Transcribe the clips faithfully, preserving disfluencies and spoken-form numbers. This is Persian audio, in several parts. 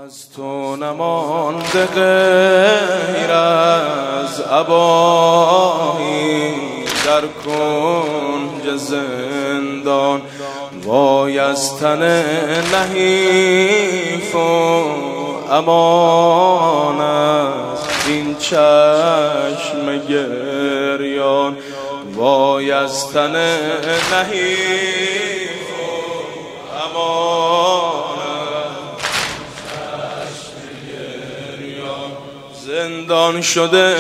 از تو نمانده غیر از اباهی در کنج زندان، وای از تن نحیف و امان از این چشم گریان، وای از تن نحیف و امان زندان شده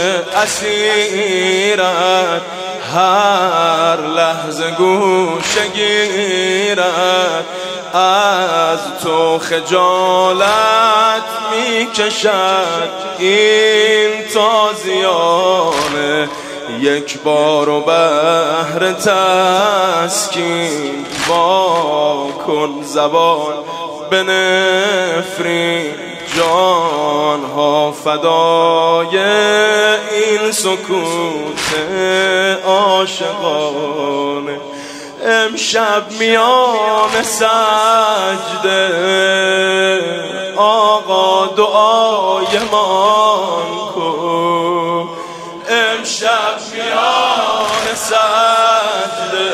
اسیرت، هر لحظه گوشه گیرد، از تو خجالت میکشد این تازیانه، یک بار و بهر تسکین با کن زبان به نفرین، جان ها فدای این سکوت عاشقانه. امشب میان سجده آقا دعای مان کن، امشب میان سجده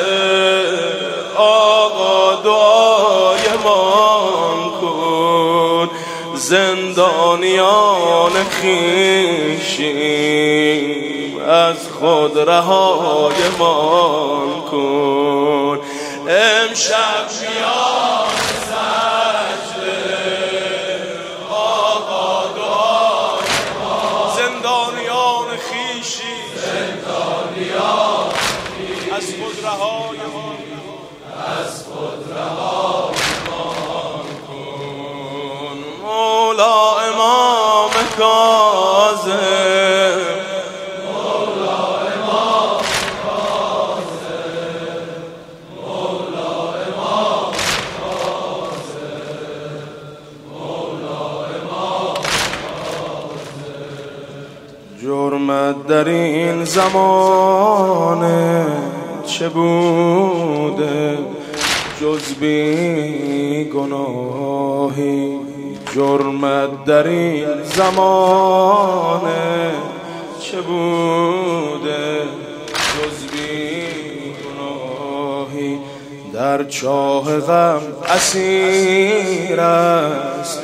آقا دعای مان کن، زندانیان خویشیم از خود رهای مان کن، امشب میان سجده آقا دعای مان، زندانیان خویشیم زندانیان از خود رهای مان، از خود رهای مان کن. مولا امام کاظم، مولا امام کاظم، مولا امام کاظم، مولا امام کاظم. جرمت در این زمانه چه بوده جز بی گناهی، جرمت در این زمانه چه بوده جز بی گناهی، در چاه غم اسیر است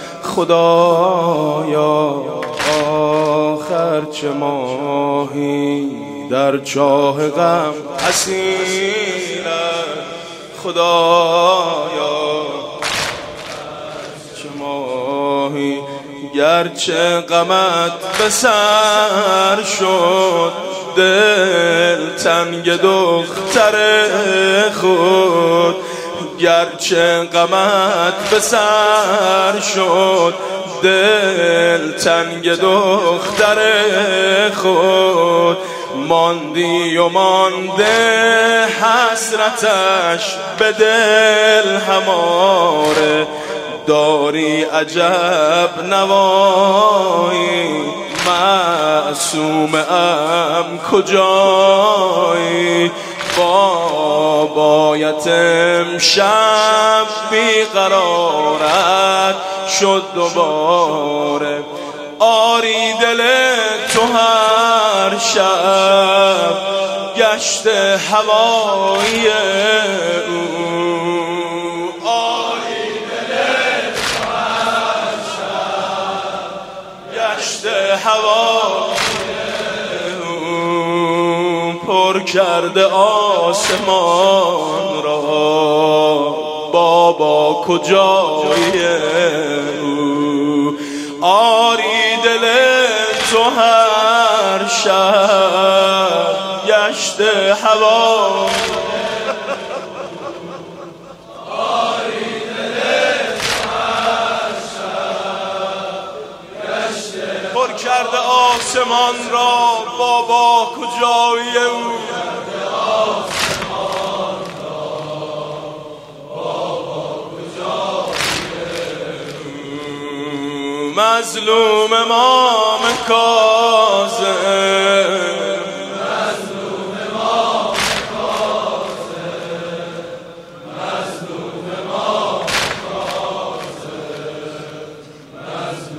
خدایا آخر چه ماهی، در چاه غم اسیر است خدایا چه ماهی، گرچه غمت به سر شد دل تنگ دختر خود، گرچه غمت به سر شد دل تنگ دختر خود، ماندی و مانده حسرتش به دل هماره، داری عجب نوایی معصوم ام کجایی، بابایت امشب بیقرارت شد دوباره، آری دل تو هر شب گشت هوایی او، آری دل تو هر شب گشت هوایی او، پر کرده آسمان را بابا کجایی او، آری دل تو هر شب گشت هوا، آری دل تو هر شب گشت پر کرده آسمان را بابا کجایی او، مظلوم امام کاظم، مظلوم امام کاظم، مظلوم امام کاظم،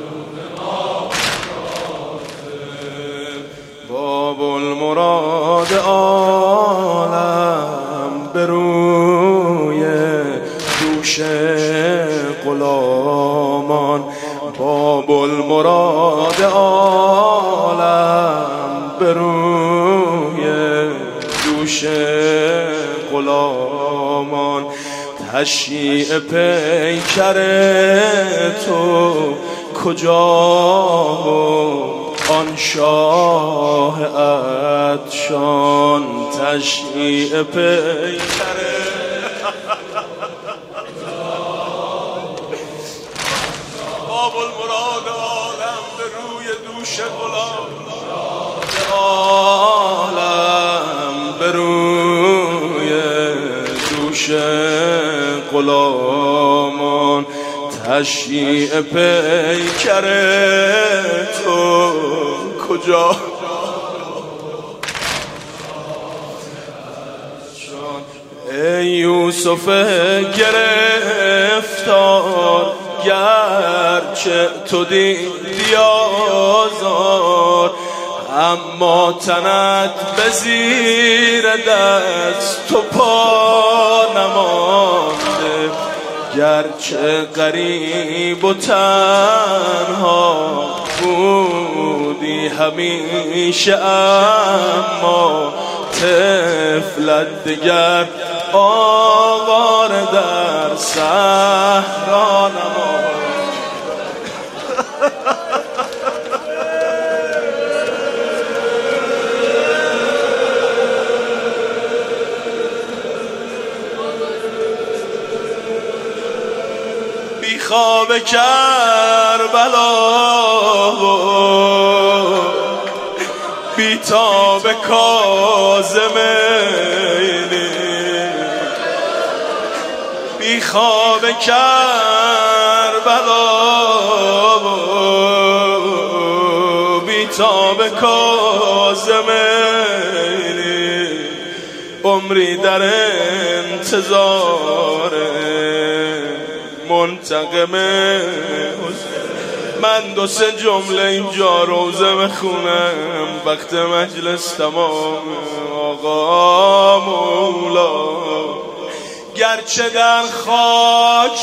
باب المراد عالم به روی دوش غلامان تشییع پیکر تو کجا آن شاه عطشان تشییع پیکر باب المراد عالم به روی دوش غلام عالم به روی دوش غلامان تشییع پیکر تو کجا ای یوسف گرفتار گرچه تو دیدی آزار اما تنت به زیر دست تو پا نمانده گرچه غریب و تنها بودی همیشه اما طفلت دگر آوار در صحرا نماند بی خواب کربلا بی تاب کاظمینی بی خواب کربلا بی تاب کاظمینی عمری در انتظار منتقم من دو سه جمله اینجا روزه بخونم وقت مجلس تمام آقا مولا گرچه در خاک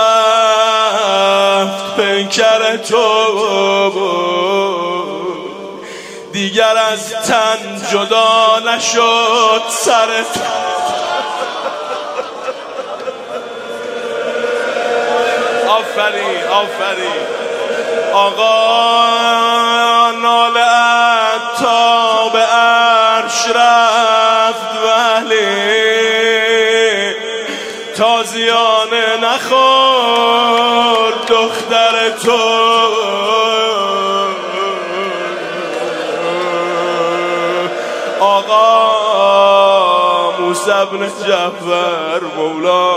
رفت پیکر تو دیگر از تن جدا نشد سرت آفرین آفرین آقا ناله تا به عرش رفت ولی تازیانه نخورد دختر تو آقا موسی بن جعفر مولا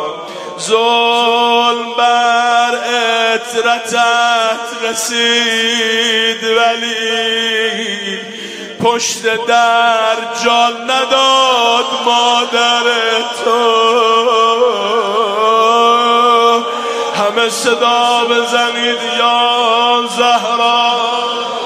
ظلم بر اطرتت رسید ولی پشت در جان نداد مادر تو همه صدا بزنید یا زهرا